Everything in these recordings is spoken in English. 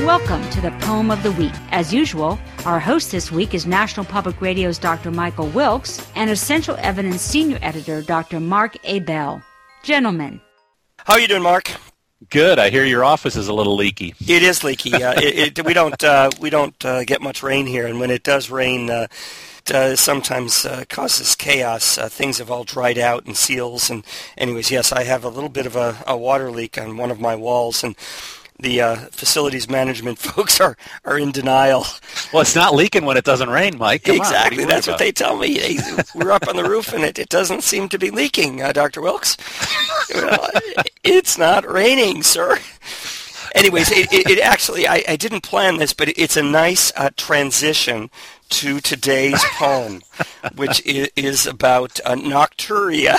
Welcome to the Poem of the Week. As usual, our host this week is National Public Radio's Dr. Michael Wilkes and Essential Evidence Senior Editor Dr. Mark Abell. Gentlemen. How are you doing, Mark? Good. I hear your office is a little leaky. It is leaky. We don't get much rain here, and when it does rain, it sometimes causes chaos. Things have all dried out and seals. And anyways, yes, I have a little bit of a water leak on one of my walls, and the facilities management folks are in denial. Well, it's not leaking when it doesn't rain, Mike. Come exactly. On, That's what they tell me. We're up on the roof, and it doesn't seem to be leaking, Dr. Wilkes. Well, it's not raining, sir. Anyways, it actually, I didn't plan this, but it's a nice transition to today's poem, which is about nocturia.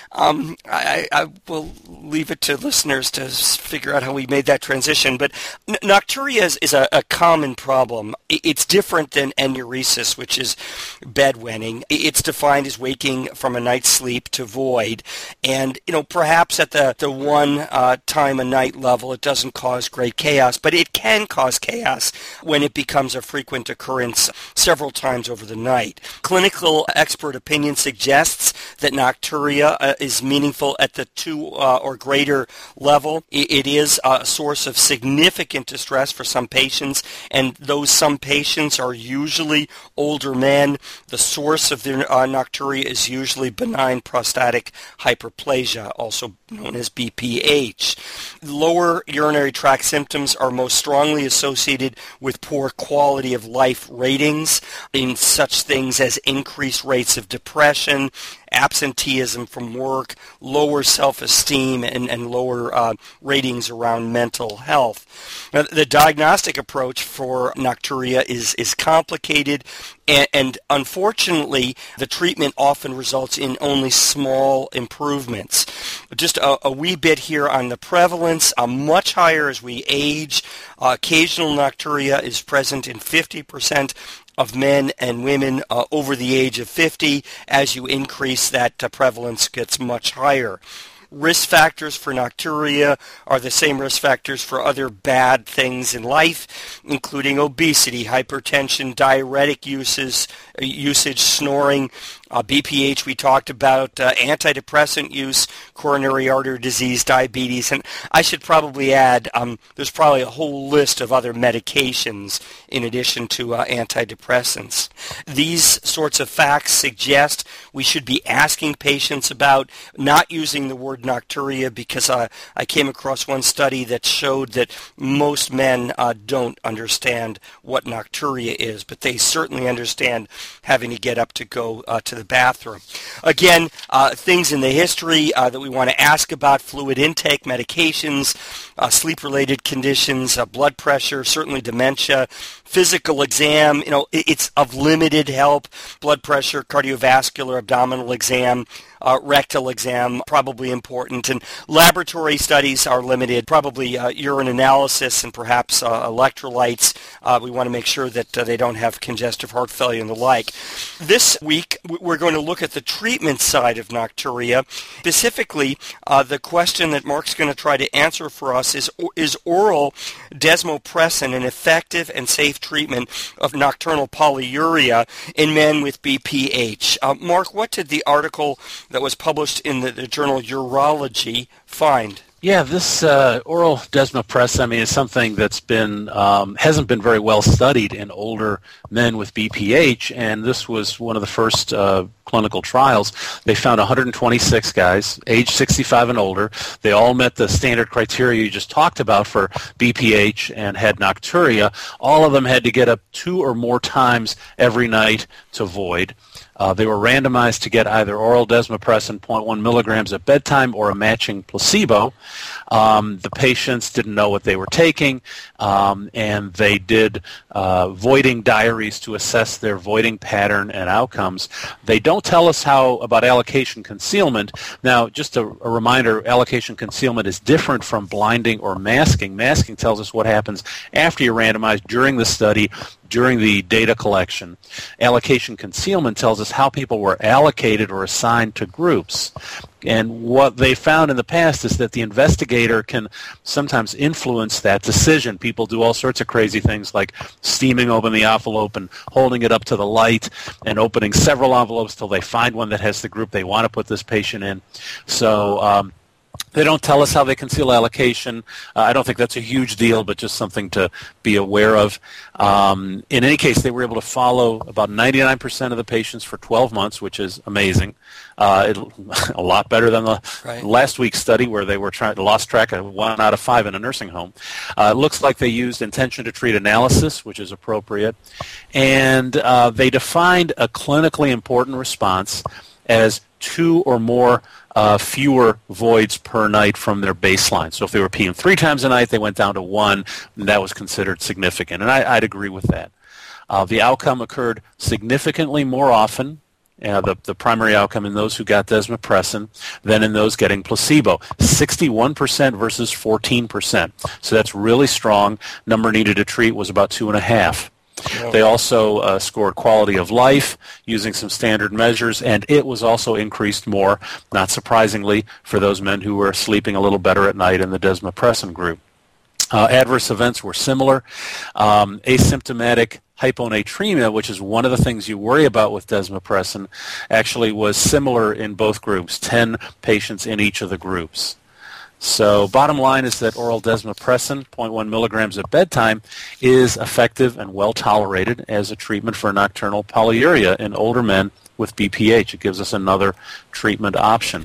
I will leave it to listeners to figure out how we made that transition, but nocturia is a common problem. It's different than enuresis, which is bedwetting. It's defined as waking from a night's sleep to void, and perhaps at the one time a night level it doesn't cause great chaos, but it can cause chaos when it becomes a frequent occurrence several times over the night. Clinical expert opinion suggests that nocturia is meaningful at the 2 or greater level. It is a source of significant distress for some patients, and those some patients are usually older men. The source of their nocturia is usually benign prostatic hyperplasia, also known as BPH. Lower urinary tract symptoms are most strongly associated with poor quality of life ratings in such things as increased rates of depression, absenteeism from work, lower self-esteem, and lower ratings around mental health. Now, the diagnostic approach for nocturia is complicated, and unfortunately, the treatment often results in only small improvements. Just a wee bit here on the prevalence, much higher as we age. Occasional nocturia is present in 50% of men and women over the age of 50. As you increase, that prevalence gets much higher. Risk factors for nocturia are the same risk factors for other bad things in life, including obesity, hypertension, diuretic usage, snoring, BPH we talked about, antidepressant use, coronary artery disease, diabetes, and I should probably add there's probably a whole list of other medications in addition to antidepressants. These sorts of facts suggest we should be asking patients about not using the word nocturia, because I came across one study that showed that most men don't understand what nocturia is, but they certainly understand having to get up to go to the bathroom. Again, things in the history that we want to ask about: fluid intake, medications, sleep-related conditions, blood pressure, certainly dementia, physical exam, it's of limited help: blood pressure, cardiovascular, abdominal exam, rectal exam, probably important, and laboratory studies are limited, probably urine analysis and perhaps electrolytes. We want to make sure that they don't have congestive heart failure and the like. This week, we're going to look at the treatment side of nocturia. Specifically, the question that Mark's going to try to answer for us is oral desmopressin an effective and safe treatment of nocturnal polyuria in men with BPH? Mark, what did the article that was published in the journal Urology find? Yeah, this oral desmopressin, is something that's been hasn't been very well studied in older men with BPH, and this was one of the first clinical trials. They found 126 guys, age 65 and older. They all met the standard criteria you just talked about for BPH and had nocturia. All of them had to get up 2 or more times every night to void. They were randomized to get either oral desmopressin 0.1 milligrams at bedtime or a matching placebo. The patients didn't know what they were taking, and they did voiding diaries to assess their voiding pattern and outcomes. They don't tell us how about allocation concealment. Now, just a reminder, allocation concealment is different from blinding or masking. Masking tells us what happens after you're randomized, during the study, during the data collection. Allocation concealment tells us was how people were allocated or assigned to groups. And what they found in the past is that the investigator can sometimes influence that decision. People do all sorts of crazy things like steaming open the envelope and holding it up to the light and opening several envelopes till they find one that has the group they want to put this patient in. So they don't tell us how they conceal allocation. I don't think that's a huge deal, but just something to be aware of. In any case, they were able to follow about 99% of the patients for 12 months, which is amazing. A lot better than the last week's study where they were lost track of 1 out of 5 in a nursing home. It looks like they used intention to treat analysis, which is appropriate. And they defined a clinically important response as 2 or more fewer voids per night from their baseline. So if they were peeing 3 times a night, they went down to 1, and that was considered significant. And I'd agree with that. The outcome occurred significantly more often, the primary outcome in those who got desmopressin than in those getting placebo. 61% versus 14%. So that's really strong. Number needed to treat was about 2.5. They also scored quality of life using some standard measures, and it was also increased more, not surprisingly, for those men who were sleeping a little better at night in the desmopressin group. Adverse events were similar. Asymptomatic hyponatremia, which is one of the things you worry about with desmopressin, actually was similar in both groups, 10 patients in each of the groups. So bottom line is that oral desmopressin, 0.1 milligrams at bedtime, is effective and well tolerated as a treatment for nocturnal polyuria in older men with BPH. It gives us another treatment option.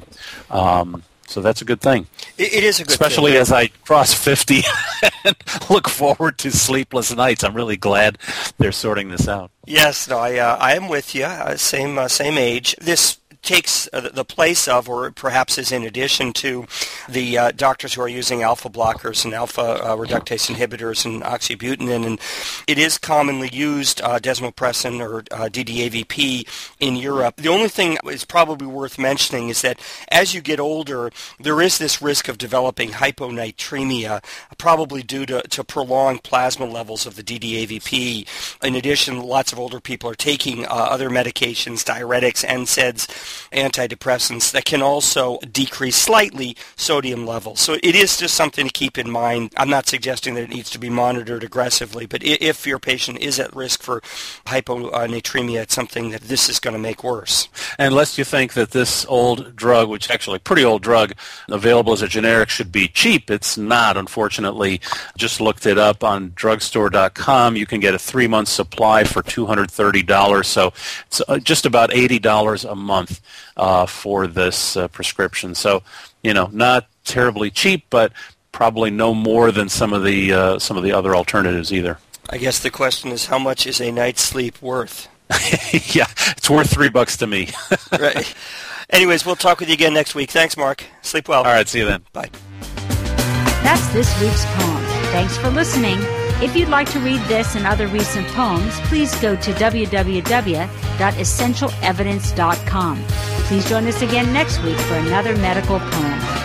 So that's a good thing. It is a good thing. Especially as I cross 50 and look forward to sleepless nights. I'm really glad they're sorting this out. Yes, no, I am with you. Same age. This takes the place of, or perhaps is in addition to, the doctors who are using alpha blockers and alpha reductase inhibitors and oxybutynin, and it is commonly used, desmopressin or DDAVP in Europe. The only thing that is probably worth mentioning is that as you get older, there is this risk of developing hyponatremia, probably due to prolonged plasma levels of the DDAVP. In addition, lots of older people are taking other medications, diuretics, NSAIDs, antidepressants that can also decrease slightly sodium levels. So it is just something to keep in mind. I'm not suggesting that it needs to be monitored aggressively, but if your patient is at risk for hyponatremia, it's something that this is going to make worse. Unless you think that this old drug, which is actually a pretty old drug, available as a generic, should be cheap, it's not, unfortunately. Just looked it up on drugstore.com. You can get a 3-month supply for $230, so it's just about $80 a month for this prescription. So, not terribly cheap, but probably no more than some of the other alternatives either. I guess the question is, how much is a night's sleep worth? Yeah, it's worth $3 to me. Right. Anyways, we'll talk with you again next week. Thanks, Mark. Sleep well. All right, see you then. Bye. That's this week's poem. Thanks for listening. If you'd like to read this and other recent poems, please go to www.essentialevidence.com. Please join us again next week for another medical poem.